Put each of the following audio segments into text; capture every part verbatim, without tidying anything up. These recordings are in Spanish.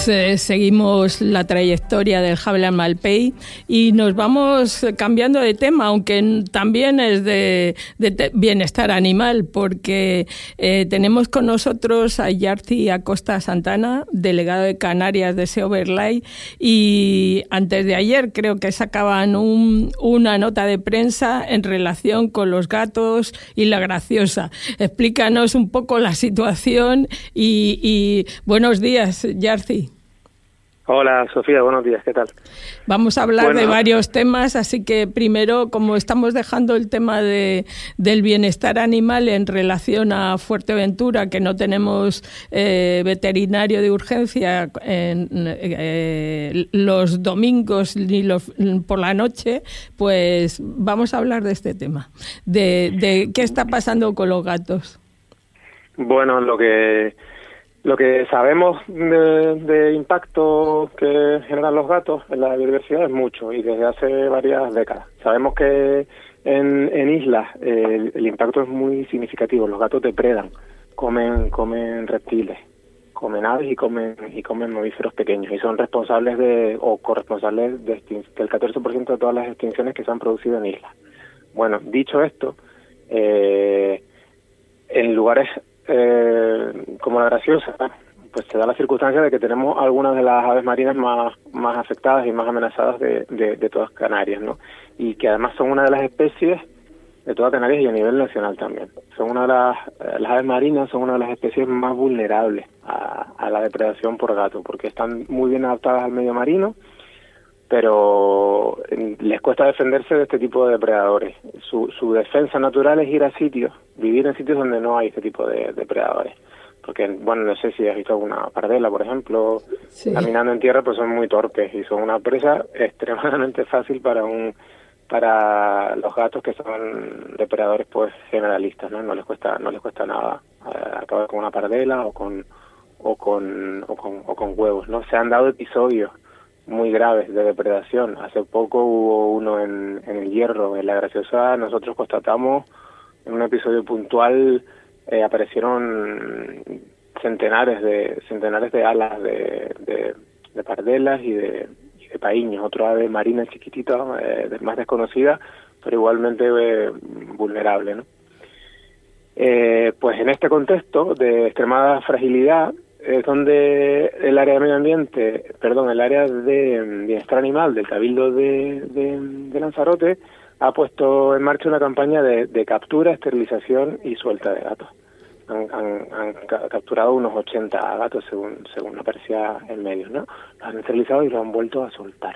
eh, seguimos la trayectoria del Hablando Malpey y nos vamos cambiando de tema, aunque también es de, de bienestar animal, porque eh, tenemos con nosotros a Yarzi Acosta Santana, delegado de Canarias de Seoverlay, y antes de ayer creo que sacaban un, una nota de prensa en relación con los gatos y la graciosa. Explícanos un poco la situación y, y buenos días, Yarzi. Hola, Sofía, buenos días, ¿qué tal? Vamos a hablar bueno. de varios temas, así que primero, como estamos dejando el tema de, del bienestar animal en relación a Fuerteventura, que no tenemos eh, veterinario de urgencia en, eh, los domingos ni los, por la noche, pues vamos a hablar de este tema, de, de qué está pasando con los gatos. Bueno, lo que... Lo que sabemos de, de impacto que generan los gatos en la biodiversidad es mucho y desde hace varias décadas. Sabemos que en, en islas eh, el, el impacto es muy significativo. Los gatos depredan, comen comen reptiles, comen aves y comen y comen mamíferos pequeños y son responsables de o corresponsables de extin- del catorce por ciento de todas las extinciones que se han producido en islas. Bueno, dicho esto, eh, en lugares Eh, como la graciosa, pues se da la circunstancia de que tenemos algunas de las aves marinas más más afectadas y más amenazadas de, de, de todas Canarias, ¿no? Y que además son una de las especies de todas Canarias y a nivel nacional también. Son una de las, eh, las aves marinas son una de las especies más vulnerables a, a la depredación por gato, porque están muy bien adaptadas al medio marino, pero les cuesta defenderse de este tipo de depredadores. Su, su defensa natural es ir a sitios, vivir en sitios donde no hay este tipo de depredadores. Porque, bueno, no sé si has visto alguna pardela, por ejemplo, sí. Caminando en tierra, pues son muy torpes y son una presa extremadamente fácil para un para los gatos que son depredadores pues generalistas, ¿no? No les cuesta no les cuesta nada eh, acabar con una pardela o con o con o con o con huevos, ¿no? Se han dado episodios muy graves de depredación. Hace poco hubo uno en, en el Hierro, en la Graciosa. Nosotros constatamos en un episodio puntual eh, aparecieron centenares de centenares de alas de, de, de pardelas y de, y de paíños, otra ave marina chiquitita, eh, más desconocida, pero igualmente eh, vulnerable, ¿no? Eh, pues en este contexto de extremada fragilidad es donde el área de medio ambiente, perdón, el área de bienestar animal del Cabildo de, de, de Lanzarote ha puesto en marcha una campaña de, de captura, esterilización y suelta de gatos. Han, han, han capturado unos ochenta gatos según según aparecía en medios, ¿no? Los han esterilizado y los han vuelto a soltar.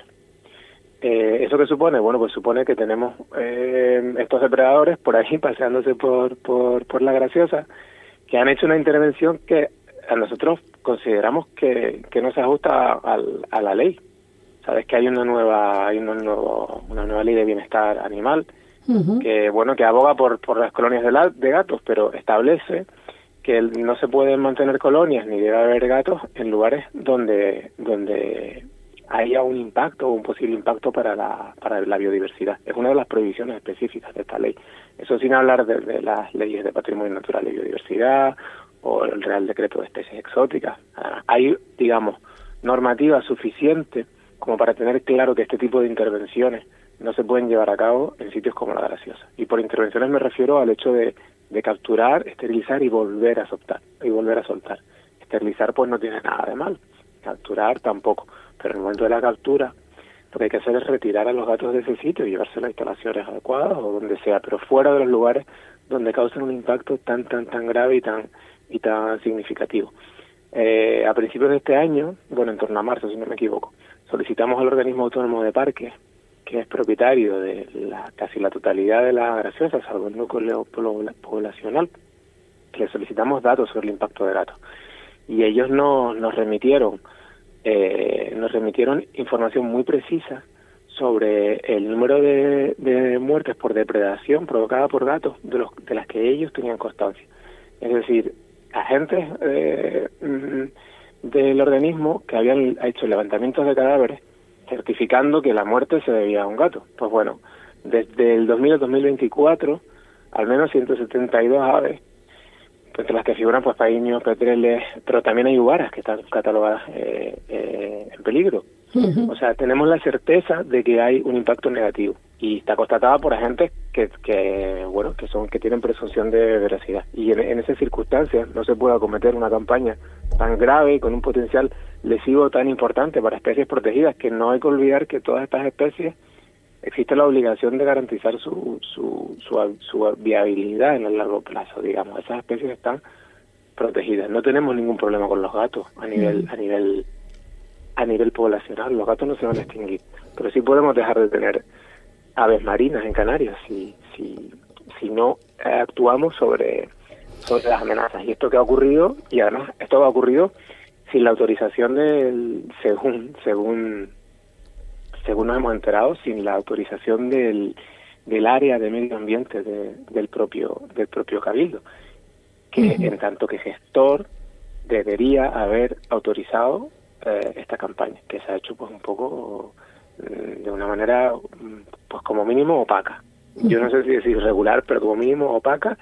Eh, ¿Eso qué supone? Bueno, pues supone que tenemos eh, estos depredadores por ahí paseándose por, por, por la Graciosa, que han hecho una intervención que a nosotros consideramos que, que no se ajusta a, a la ley. Sabes que hay una nueva hay una, nuevo, una nueva ley de bienestar animal uh-huh. que bueno que aboga por por las colonias de, la, de gatos, pero establece que no se pueden mantener colonias ni debe haber gatos en lugares donde donde haya un impacto o un posible impacto para la para la biodiversidad. Es una de las prohibiciones específicas de esta ley. Eso sin hablar de, de las leyes de patrimonio natural y biodiversidad o el Real Decreto de Especies Exóticas. Hay, digamos, normativa suficiente como para tener claro que este tipo de intervenciones no se pueden llevar a cabo en sitios como la Graciosa. Y por intervenciones me refiero al hecho de, de capturar, esterilizar y volver a soltar. Y volver a soltar. Esterilizar pues no tiene nada de mal. Capturar tampoco. Pero en el momento de la captura lo que hay que hacer es retirar a los gatos de ese sitio y llevarse a instalaciones adecuadas o donde sea, pero fuera de los lugares donde causen un impacto tan, tan, tan grave y tan y tan significativo. Eh, a principios de este año, bueno, en torno a marzo, si no me equivoco, solicitamos al organismo autónomo de parques, que es propietario de la casi la totalidad de la Graciosa, salvo el núcleo poblacional, que le solicitamos datos sobre el impacto de gatos. Y ellos nos, nos remitieron eh, nos remitieron información muy precisa sobre el número de, de muertes por depredación provocada por gatos de, los, de las que ellos tenían constancia. Es decir, agentes eh, del organismo que habían hecho levantamientos de cadáveres certificando que la muerte se debía a un gato. Pues bueno, desde el dos mil al dos mil veinticuatro, al menos ciento setenta y dos aves entre las que figuran pues paíños, petreles, pero también hay uvaras que están catalogadas eh, eh, en peligro. Uh-huh. O sea, tenemos la certeza de que hay un impacto negativo y está constatada por agentes que, que bueno, que son que tienen presunción de veracidad. Y en, en esas circunstancias no se puede acometer una campaña tan grave y con un potencial lesivo tan importante para especies protegidas, que no hay que olvidar que todas estas especies existe la obligación de garantizar su, su, su, su viabilidad en el largo plazo, digamos. Esas especies están protegidas. No tenemos ningún problema con los gatos a nivel, a nivel, a nivel poblacional. Los gatos no se van a extinguir, pero sí podemos dejar de tener aves marinas en Canarias si, si, si no actuamos sobre, sobre las amenazas. Y esto que ha ocurrido, y además esto ha ocurrido sin la autorización del, según, según según nos hemos enterado, sin la autorización del, del área de medio ambiente de, del propio del propio Cabildo, que uh-huh. en tanto que gestor debería haber autorizado eh, esta campaña, que se ha hecho pues un poco de una manera pues como mínimo opaca. Uh-huh. Yo no sé si decir irregular, pero como mínimo opaca,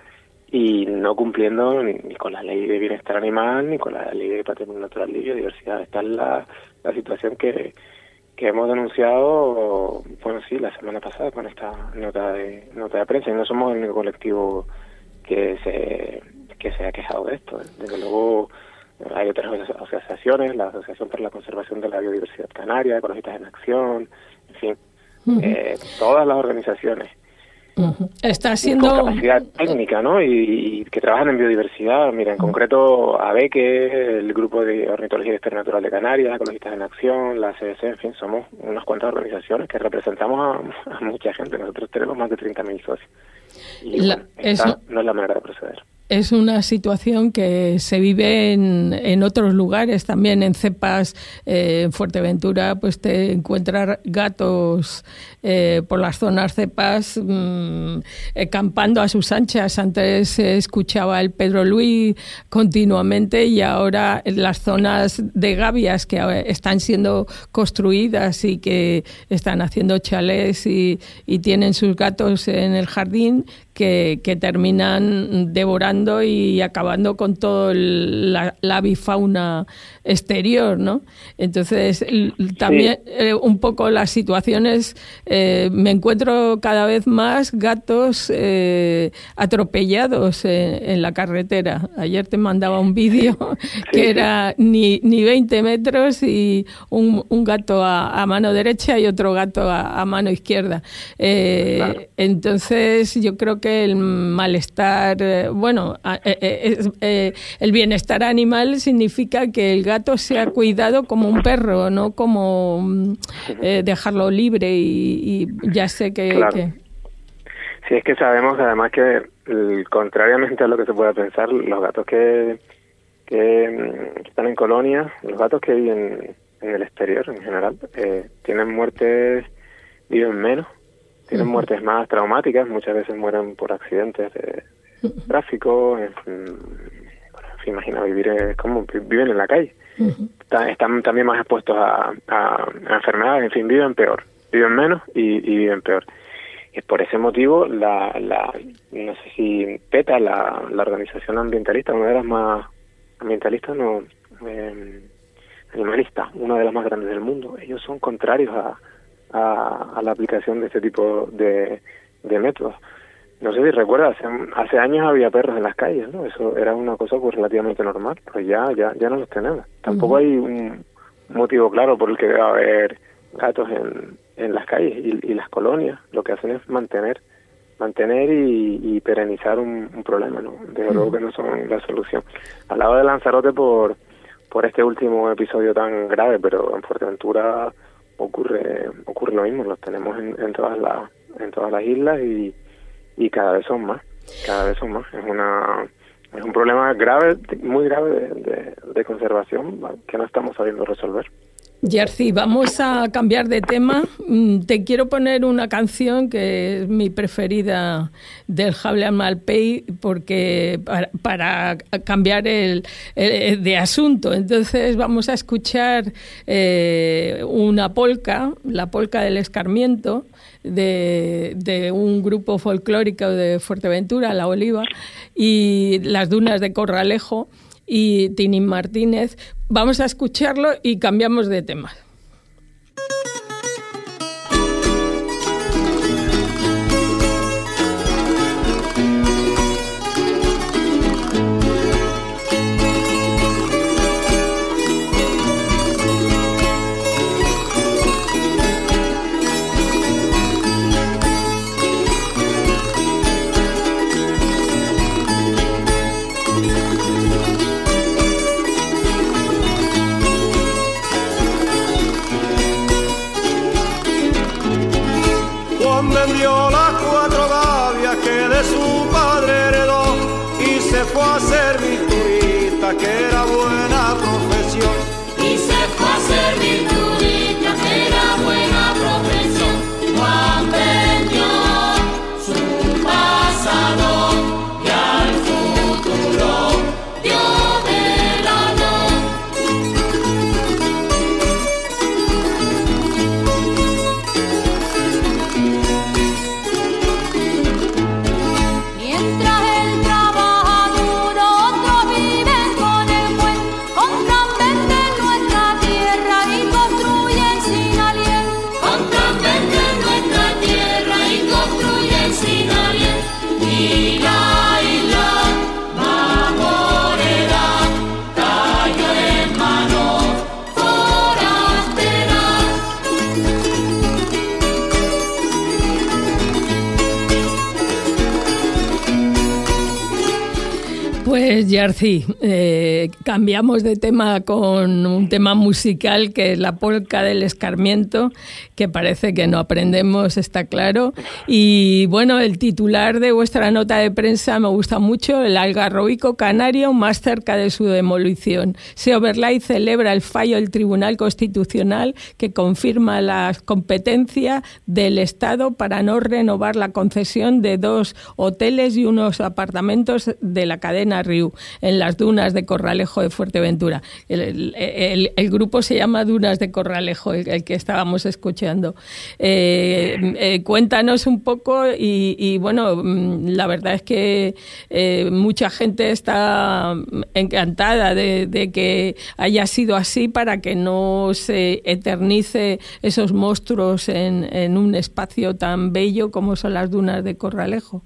y no cumpliendo ni, ni con la ley de bienestar animal ni con la ley de patrimonio natural y biodiversidad. Esta es la, la situación que que hemos denunciado, bueno, sí, la semana pasada con esta nota de nota de prensa, y no somos el único colectivo que se que se ha quejado de esto. Desde luego hay otras asociaciones, la Asociación para la Conservación de la Biodiversidad Canaria, Ecologistas en Acción, en fin, uh-huh. eh, todas las organizaciones. Uh-huh. Está siendo con capacidad técnica, ¿no? Y, y que trabajan en biodiversidad. Mira, en uh-huh. concreto ABECE, el Grupo de Ornitología y Bienestar Natural de Canarias, Ecologistas en Acción, la C D C, en fin, somos unas cuantas organizaciones que representamos a, a mucha gente. Nosotros tenemos más de treinta mil socios. Y la, bueno, esta eso... no es la manera de proceder. Es una situación que se vive en, en otros lugares, también en cepas, eh, en Fuerteventura, pues te encuentras gatos eh, por las zonas cepas mmm, eh, campando a sus anchas. Antes se escuchaba el Pedro Luis continuamente y ahora en las zonas de gavias que están siendo construidas y que están haciendo chalés y, y tienen sus gatos en el jardín, que, que terminan devorando y acabando con toda la, la avifauna exterior, ¿no? Entonces, también sí. eh, un poco las situaciones, eh, me encuentro cada vez más gatos eh, atropellados en, en la carretera. Ayer te mandaba un vídeo sí. que era ni, ni veinte metros y un, un gato a, a mano derecha y otro gato a, a mano izquierda. Eh, claro. Entonces, yo creo que el malestar, eh, bueno, eh, eh, eh, el bienestar animal significa que el gato sea cuidado como un perro, no como eh, dejarlo libre y, y ya sé que, claro. que... Sí, es que sabemos además que, contrariamente a lo que se pueda pensar, los gatos que, que están en colonias, los gatos que viven en el exterior en general, eh, tienen muertes, viven menos, tienen uh-huh. muertes más traumáticas, muchas veces mueren por accidentes de uh-huh. tráfico, en fin, bueno, en fin, imagina vivir eh, como viven en la calle, uh-huh. están, están también más expuestos a, a, a enfermedades, en fin, viven peor, viven menos y, y viven peor. Y por ese motivo, la, la no sé si PETA, la, la organización ambientalista, una de las más ambientalistas, no, eh, animalista, una de las más grandes del mundo, ellos son contrarios a A, a la aplicación de este tipo de, de métodos. No sé si recuerdas, hace, hace años había perros en las calles, ¿no? Eso era una cosa pues relativamente normal, pues ya ya ya no los tenemos. Tampoco uh-huh. hay un motivo claro por el que debe haber gatos en, en las calles y, y las colonias. Lo que hacen es mantener mantener y, y perenizar un, un problema, ¿no? Desde uh-huh. luego que no son la solución. Al lado de Lanzarote por por este último episodio tan grave, pero en Fuerteventura ocurre ocurre lo mismo, los tenemos en, en todas las en todas las islas y, y cada vez son más cada vez son más es una es un problema grave, muy grave de, de, de conservación que no estamos sabiendo resolver. Jerzy, vamos a cambiar de tema. Te quiero poner una canción que es mi preferida del Javier Malpey, porque para, para cambiar el, el de asunto. Entonces vamos a escuchar eh, una polca, la polca del escarmiento, de, de un grupo folclórico de Fuerteventura, La Oliva, y Las Dunas de Corralejo y Tinín Martínez. Vamos a escucharlo y cambiamos de tema. Vendió las cuatro gavias que de su padre heredó y se fue a servir turista, que era buena profesión. Y se fue a servir turista, que era buena profesión. Juan vendió su pasado y al futuro dio Pues Jerzy, eh, cambiamos de tema con un tema musical que es la polca del escarmiento, que parece que no aprendemos, está claro. Y bueno, el titular de vuestra nota de prensa me gusta mucho: el algarroico canario más cerca de su demolición. Seoverlay celebra el fallo del Tribunal Constitucional que confirma la competencia del Estado para no renovar la concesión de dos hoteles y unos apartamentos de la cadena Riu en las dunas de Corralejo de Fuerteventura. El, el, el, el grupo se llama Dunas de Corralejo, el, el que estábamos escuchando. Eh, eh, cuéntanos un poco y, y bueno, la verdad es que eh, mucha gente está encantada de, de que haya sido así, para que no se eternice esos monstruos en, en un espacio tan bello como son las dunas de Corralejo.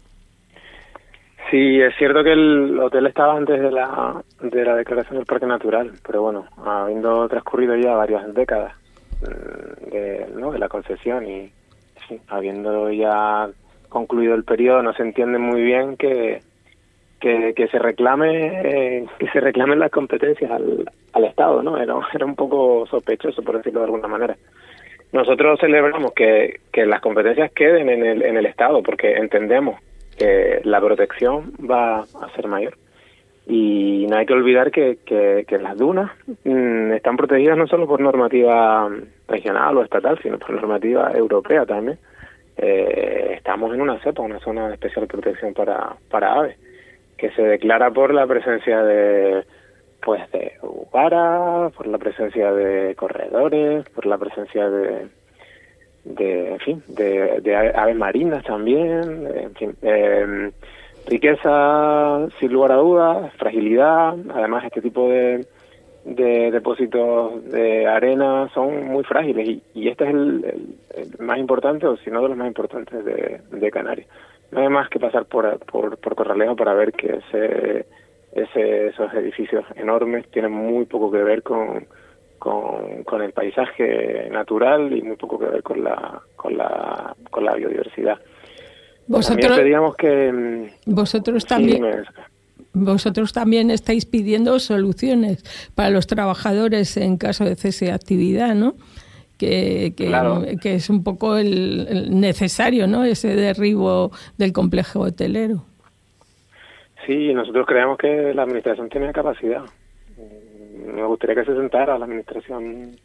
Sí, es cierto que el hotel estaba antes de la de la declaración del parque natural, pero bueno, habiendo transcurrido ya varias décadas de, ¿no? de la concesión y sí, habiendo ya concluido el periodo, no se entiende muy bien que que, que se reclame eh, que se reclamen las competencias al, al Estado, ¿no? Era, era un poco sospechoso, por decirlo de alguna manera. Nosotros celebramos que, que las competencias queden en el en el Estado, porque entendemos que la protección va a ser mayor. Y no hay que olvidar que, que, que las dunas mmm, están protegidas no solo por normativa regional o estatal, sino por normativa europea también. Eh, estamos en una cepa, una zona de especial protección para, para aves, que se declara por la presencia de pues de ugaras, por la presencia de corredores, por la presencia de de en fin de, de aves marinas también, en fin, eh, riqueza sin lugar a dudas, fragilidad. Además, este tipo de, de depósitos de arena son muy frágiles y, y este es el, el, el más importante, o si no de los más importantes de, de Canarias. No hay más que pasar por por, por Corralejo para ver que ese, ese esos edificios enormes tienen muy poco que ver con Con, con el paisaje natural y muy poco que ver con la con la con la biodiversidad. Vosotros también pedíamos que vosotros también sí, me... vosotros también estáis pidiendo soluciones para los trabajadores en caso de cese de actividad, ¿no? Que, que, claro. que es un poco el, el necesario, ¿no? Ese derribo del complejo hotelero. Sí, nosotros creemos que la administración tiene capacidad. Me gustaría que se sentara la administración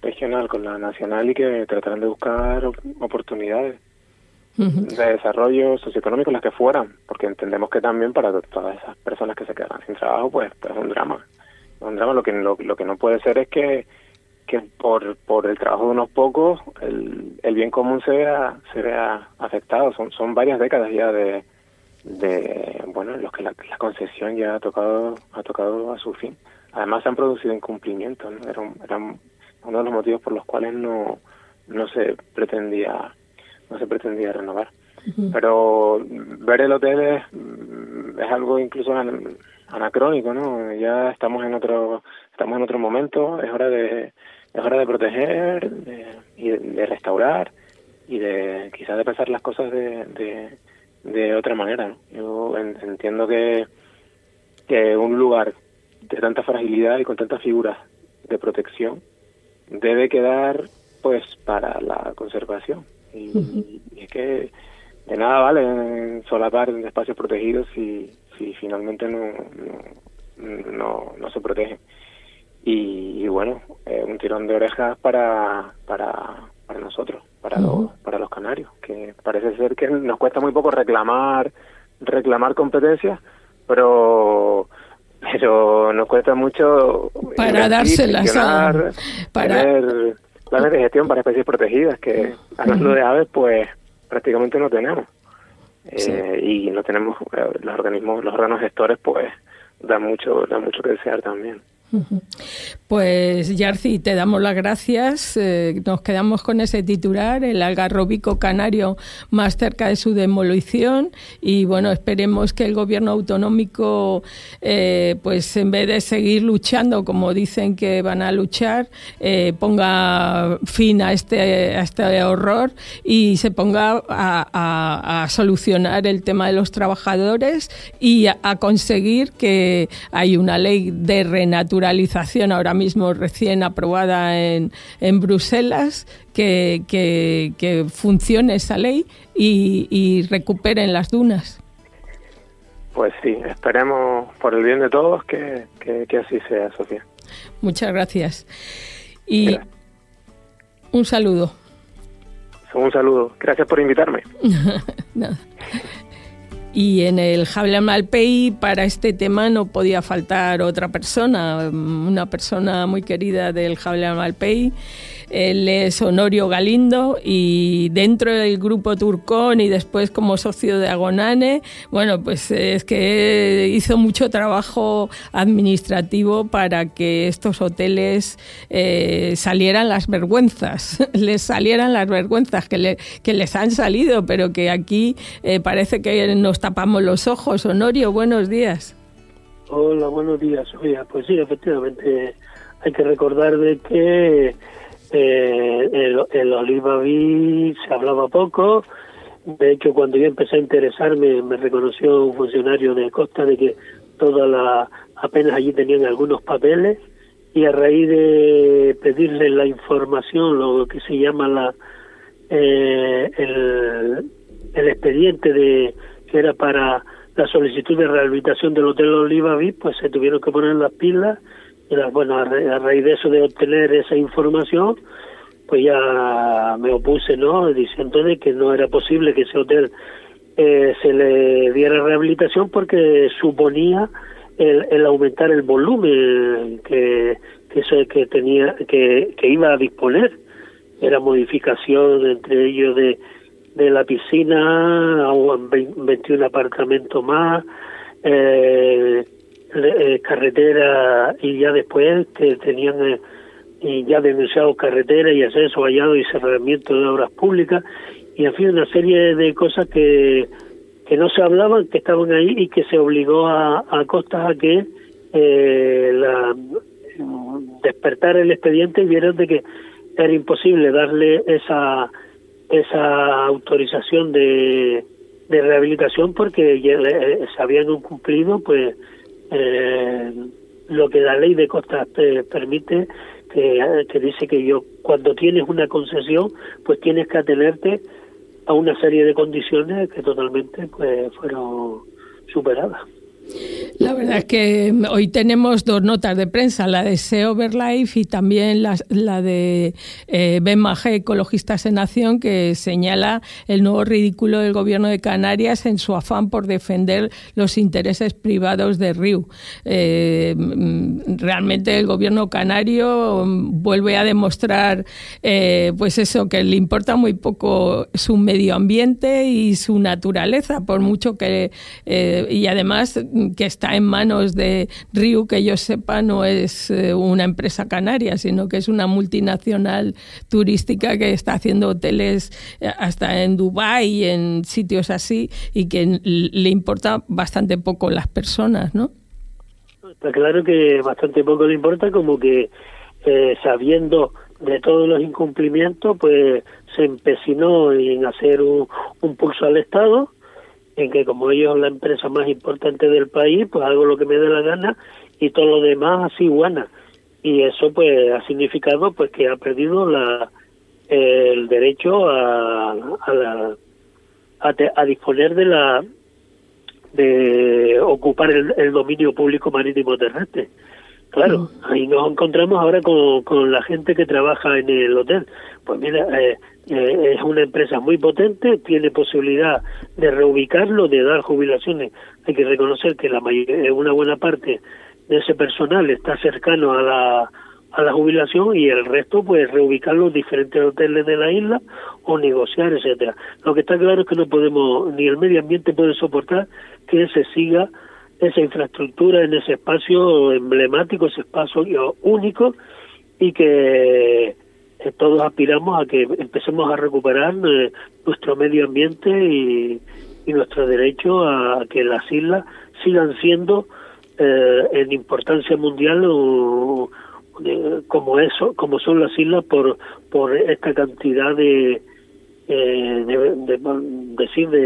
regional con la nacional y que tratarán de buscar oportunidades uh-huh. de desarrollo socioeconómico, las que fueran, porque entendemos que también para todas esas personas que se quedan sin trabajo, pues, pues es un drama. Es un drama. Lo que lo, lo que no puede ser es que que por por el trabajo de unos pocos el, el bien común se vea se vea afectado. Son son varias décadas ya de de bueno en los que la, la concesión ya ha tocado ha tocado a su fin. Además se han producido incumplimientos, ¿no? Era, un, era uno de los motivos por los cuales no no se pretendía no se pretendía renovar. Uh-huh. Pero ver el hotel es, es algo incluso anacrónico, ¿no? Ya estamos en otro estamos en otro momento. Es hora de es hora de proteger de, y de, de restaurar y de quizás de pensar las cosas de de, de otra manera, ¿no? Yo en, entiendo que que un lugar de tanta fragilidad y con tantas figuras de protección debe quedar pues para la conservación y, uh-huh. y es que de nada vale solapar espacios protegidos si si finalmente no no no, no se protegen. Y, y bueno, eh, un tirón de orejas para para para nosotros, para uh-huh. los para los canarios, que parece ser que nos cuesta muy poco reclamar reclamar competencias, pero pero nos cuesta mucho para dárselas a para tener planes de gestión para especies protegidas, que hablando uh-huh. de aves pues prácticamente no tenemos. Sí. Eh, y no tenemos eh, los organismos los órganos gestores pues dan mucho dan mucho que desear también. Pues Yarci, te damos las gracias. Eh, nos quedamos con ese titular, el algarrobico canario más cerca de su demolición, y bueno, esperemos que el gobierno autonómico eh, pues en vez de seguir luchando como dicen que van a luchar, eh, ponga fin a este, a este horror y se ponga a, a, a solucionar el tema de los trabajadores y a, a conseguir que hay una ley de renaturalización ahora mismo recién aprobada en, en Bruselas, que, que, que funcione esa ley y, y recuperen las dunas. Pues sí, esperemos por el bien de todos que, que, que así sea, Sofía. Muchas gracias. Y gracias. Un saludo. Un saludo. Gracias por invitarme. Nada. Y en el Jable Malpey para este tema no podía faltar otra persona, una persona muy querida del Jable Malpey. Él es Honorio Galindo y dentro del grupo Turcón y después como socio de Agonane, bueno, pues es que hizo mucho trabajo administrativo para que estos hoteles eh, salieran las vergüenzas, les salieran las vergüenzas que, le, que les han salido, pero que aquí eh, parece que nos tapamos los ojos. Honorio, buenos días. Hola, buenos días, Sofía. Pues sí, efectivamente, hay que recordar de que Eh, el, el Oliva Beach se hablaba poco. De hecho, cuando yo empecé a interesarme, me reconoció un funcionario de Costa de que toda la apenas allí tenían algunos papeles, y a raíz de pedirle la información, lo que se llama la eh, el, el expediente de que era para la solicitud de rehabilitación del Hotel Oliva Beach, pues se tuvieron que poner las pilas. Bueno, a raíz de eso, de obtener esa información, pues ya me opuse, ¿no?, diciendo de que no era posible que ese hotel eh, se le diera rehabilitación porque suponía el, el aumentar el volumen que que eso que tenía que, que iba a disponer. Era modificación entre ellos de de la piscina a veintiún apartamentos más, eh, Eh, carretera, y ya después que tenían eh, y ya denunciado carretera y acceso vallado y cerramiento de obras públicas, y en fin, una serie de cosas que que no se hablaban, que estaban ahí, y que se obligó a, a Costas a que eh, la despertar el expediente y vieron de que era imposible darle esa esa autorización de, de rehabilitación porque ya, eh, se habían cumplido pues Eh, lo que la ley de costas te permite, que, que dice que yo cuando tienes una concesión pues tienes que atenerte a una serie de condiciones que totalmente pues fueron superadas. La verdad es que hoy tenemos dos notas de prensa, la de Sea Over Life y también la, la de eh, Ben Majé, Ecologistas en Acción, que señala el nuevo ridículo del gobierno de Canarias en su afán por defender los intereses privados de Riu. Eh, realmente el gobierno canario vuelve a demostrar eh, pues eso, que le importa muy poco su medio ambiente y su naturaleza, por mucho que eh, y además que está en manos de Riu, que yo sepa no es eh, una empresa canaria, sino que es una multinacional turística que está haciendo hoteles hasta en Dubái y en sitios así, y que le importa bastante poco las personas, ¿no? Está claro que bastante poco le importa, como que eh, sabiendo de todos los incumplimientos, pues se empecinó en hacer un, un pulso al Estado, en que como ellos la empresa más importante del país, pues hago lo que me dé la gana y todo lo demás así buena. Y eso pues ha significado pues que ha perdido la eh, el derecho a a, la, a, te, a disponer de la de ocupar el, el dominio público marítimo terrestre. Claro, ahí nos encontramos ahora con, con la gente que trabaja en el hotel. Pues mira, eh, eh, es una empresa muy potente, tiene posibilidad de reubicarlo, de dar jubilaciones. Hay que reconocer que la mayoría, una buena parte de ese personal está cercano a la a la jubilación, y el resto pues reubicarlo en diferentes hoteles de la isla o negociar, etcétera. Lo que está claro es que no podemos, ni el medio ambiente puede soportar que se siga esa infraestructura en ese espacio emblemático, ese espacio único, y que eh, todos aspiramos a que empecemos a recuperar eh, nuestro medio ambiente y, y nuestro derecho a que las islas sigan siendo eh, en importancia mundial o, eh, como eso, como son las islas por por esta cantidad de eh, de, de, de, decir de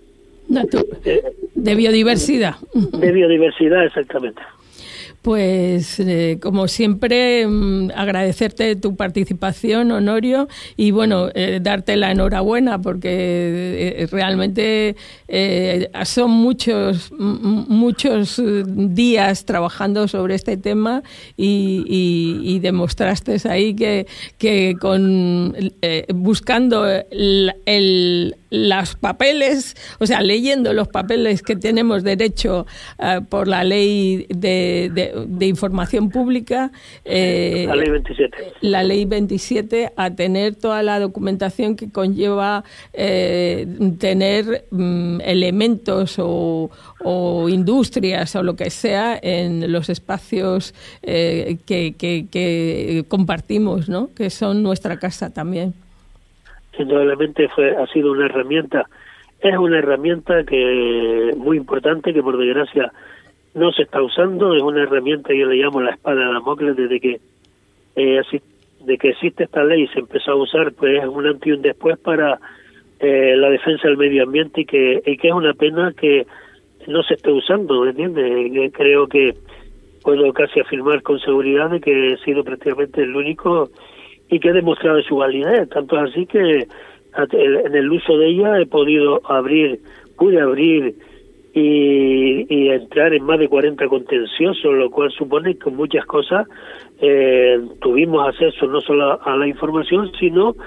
de biodiversidad. De biodiversidad, exactamente. Pues, eh, como siempre, mmm, agradecerte tu participación, Honorio, y bueno, eh, darte la enhorabuena, porque eh, realmente eh, son muchos muchos días trabajando sobre este tema y, y, y demostraste ahí que, que con eh, buscando el, el los papeles, o sea, leyendo los papeles que tenemos derecho uh, por la ley de, de, de información pública, eh, la ley veintisiete. La ley veintisiete, a tener toda la documentación que conlleva eh, tener um, elementos o, o industrias o lo que sea en los espacios eh, que, que, que compartimos, ¿no? Que son nuestra casa también. Indudablemente fue ha sido una herramienta, es una herramienta que muy importante, que por desgracia no se está usando. Es una herramienta, yo le llamo la espada de Damocles, desde que eh, así, de que existe esta ley y se empezó a usar, pues es un antes y un después para eh, la defensa del medio ambiente, y que y que es una pena que no se esté usando, ¿me entiendes? Creo que puedo casi afirmar con seguridad de que he sido prácticamente el único y que ha demostrado su validez, tanto es así que en el uso de ella he podido abrir, pude abrir y, y entrar en más de cuarenta contenciosos, lo cual supone que muchas cosas eh, tuvimos acceso no solo a la información, sino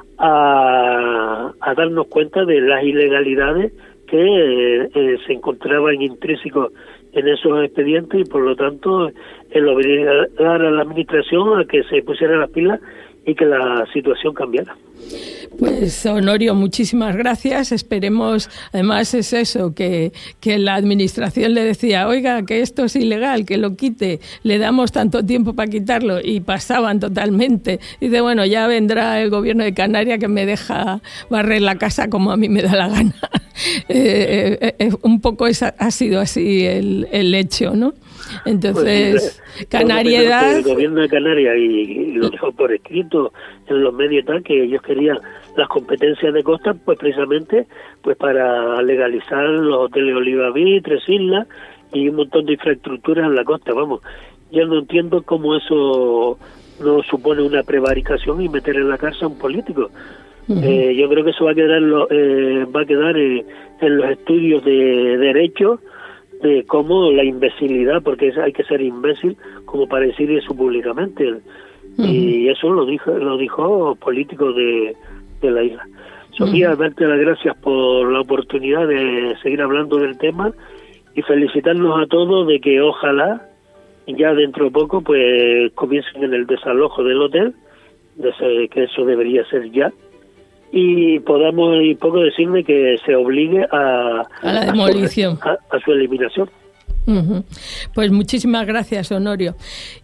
a, a darnos cuenta de las ilegalidades que eh, eh, se encontraban intrínsecos en esos expedientes, y por lo tanto el obligar a la administración a que se pusiera las pilas y que la situación cambiara. Pues, Honorio, muchísimas gracias. Esperemos, además es eso, que, que la administración le decía, oiga, que esto es ilegal, que lo quite, le damos tanto tiempo para quitarlo, y pasaban totalmente. Dice, bueno, ya vendrá el gobierno de Canarias que me deja barrer la casa como a mí me da la gana. eh, eh, eh, un poco esa, ha sido así el, el hecho, ¿no? Entonces, pues, Canariedad... El gobierno de Canarias, y, y lo dejó por escrito en los medios y tal, que ellos querían las competencias de costa, pues precisamente pues para legalizar los hoteles Oliva Beach, Tres Islas y un montón de infraestructuras en la costa. Vamos, yo no entiendo cómo eso no supone una prevaricación y meter en la cárcel a un político. Uh-huh. Eh, yo creo que eso va a quedar, lo, eh, va a quedar eh, en los estudios de derecho de cómo la imbecilidad, porque es, hay que ser imbécil como para decir eso públicamente. Uh-huh. Y eso lo dijo lo dijo políticos de, de la isla. Sofía, uh-huh. darte las gracias por la oportunidad de seguir hablando del tema y felicitarnos a todos de que ojalá ya dentro de poco pues comiencen en el desalojo del hotel, de ese, que eso debería ser ya, y podamos y poco decirle que se obligue a, a la demolición, a su, a, a su eliminación. Uh-huh. Pues muchísimas gracias, Honorio.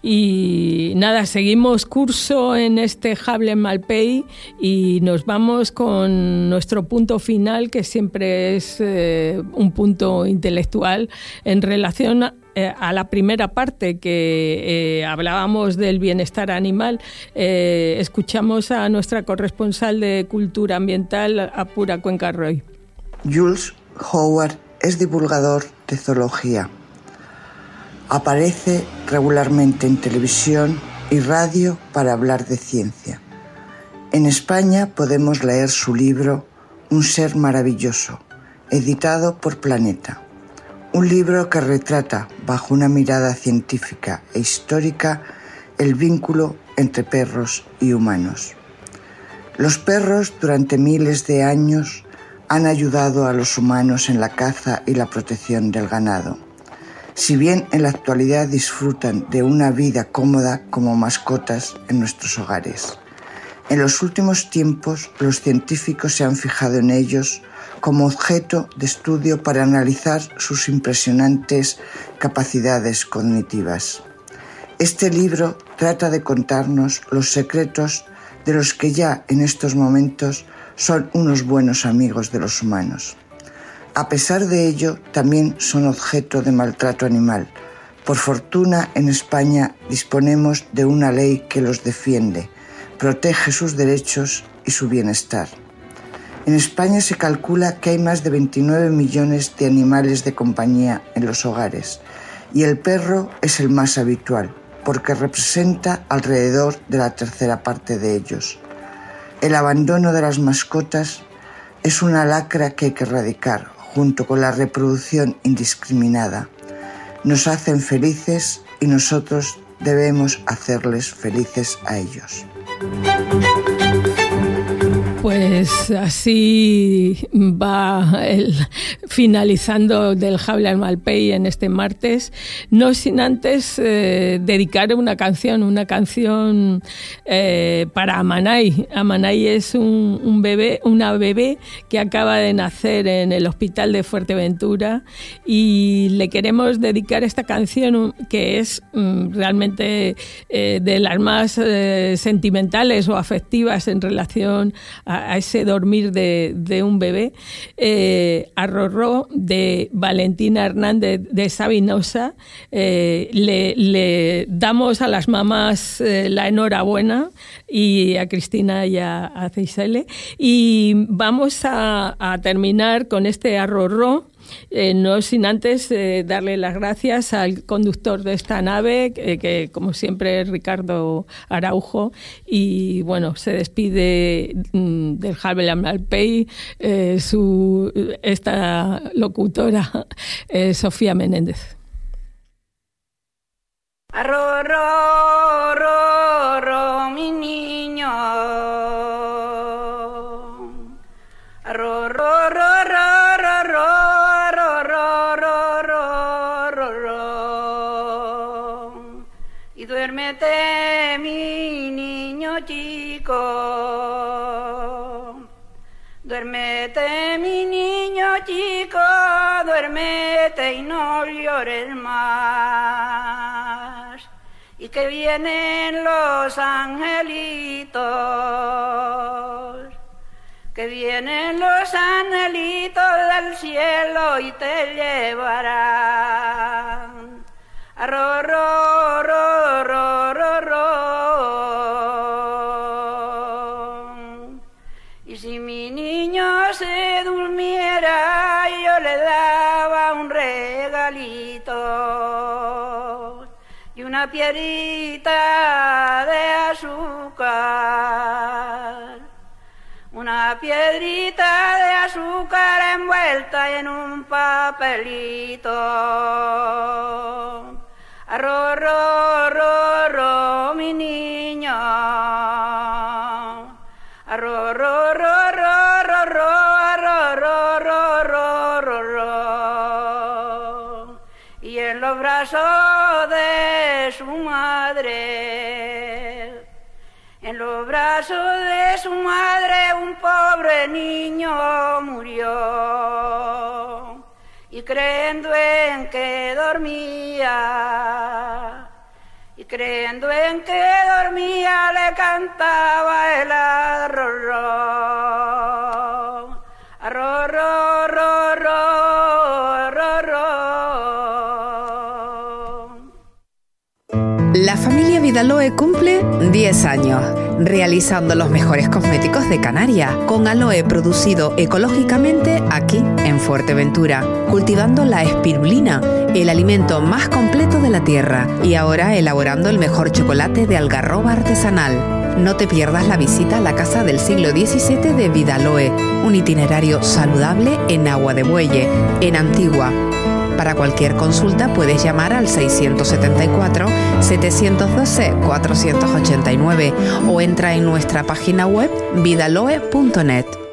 Y nada, seguimos curso en este Jable en Malpey y nos vamos con nuestro punto final, que siempre es eh, un punto intelectual en relación a a la primera parte que eh, hablábamos del bienestar animal. Eh, escuchamos a nuestra corresponsal de Cultura Ambiental, a Pura Cuenca Roy. Jules Howard es divulgador de zoología. Aparece regularmente en televisión y radio para hablar de ciencia. En España podemos leer su libro Un ser maravilloso, editado por Planeta. Un libro que retrata, bajo una mirada científica e histórica, el vínculo entre perros y humanos. Los perros, durante miles de años, han ayudado a los humanos en la caza y la protección del ganado. Si bien en la actualidad disfrutan de una vida cómoda como mascotas en nuestros hogares. En los últimos tiempos, los científicos se han fijado en ellos como objeto de estudio para analizar sus impresionantes capacidades cognitivas. Este libro trata de contarnos los secretos de los que ya en estos momentos son unos buenos amigos de los humanos. A pesar de ello, también son objeto de maltrato animal. Por fortuna, en España disponemos de una ley que los defiende, protege sus derechos y su bienestar. En España se calcula que hay más de veintinueve millones de animales de compañía en los hogares y el perro es el más habitual porque representa alrededor de la tercera parte de ellos. El abandono de las mascotas es una lacra que hay que erradicar junto con la reproducción indiscriminada. Nos hacen felices y nosotros debemos hacerles felices a ellos. Pues así va el finalizando del Jable en Malpey en este martes, no sin antes eh, dedicar una canción, una canción eh, para Amanay. Amanay es un, un bebé, una bebé que acaba de nacer en el hospital de Fuerteventura y le queremos dedicar esta canción que es mm, realmente eh, de las más eh, sentimentales o afectivas en relación a a ese dormir de, de un bebé, eh, a Rorró de Valentina Hernández de Sabinosa. Eh, le, le damos a las mamás eh, la enhorabuena y a Cristina y a, a Ceisele. Y vamos a, a terminar con este a Rorró. Eh, no sin antes eh, darle las gracias al conductor de esta nave, que, que como siempre es Ricardo Araujo, y bueno, se despide mm, del Jable en Malpey eh, su esta locutora eh, Sofía Menéndez. Arro, ro, ro, ro, mi niño. Arro, ro, ro, ro, ro, ro. Duérmete, mi niño chico, duérmete, mi niño chico, duérmete y no llores más. Y que vienen los angelitos, que vienen los angelitos del cielo y te llevarán. Arro, ro, ro, ro, ro, ro. Y si mi niño se durmiera, yo le daba un regalito y una piedrita de azúcar, una una piedrita de azúcar envuelta en un papelito. Arro, ro, ro, ro, mi niño. Arro, ro, ro, ro, ro, ro, arro, ro, ro, ro, ro, ro. Y en los brazos de su madre, en los brazos de su madre un pobre niño murió. Y creyendo en que dormía, y creyendo en que dormía, le cantaba el arro, arro, ro, ro, ro, ro, ro. La familia Vidaloe cumple diez años, realizando los mejores cosméticos de Canarias, con aloe producido ecológicamente aquí en Fuerteventura, cultivando la espirulina, el alimento más completo de la tierra, y ahora elaborando el mejor chocolate de algarroba artesanal. No te pierdas la visita a la Casa del Siglo diecisiete de Vidaloe, un itinerario saludable en Agua de Bueye, en Antigua. Para cualquier consulta puedes llamar al seiscientos setenta y cuatro, setecientos doce, cuatrocientos ochenta y nueve o entra en nuestra página web vidaloe punto net.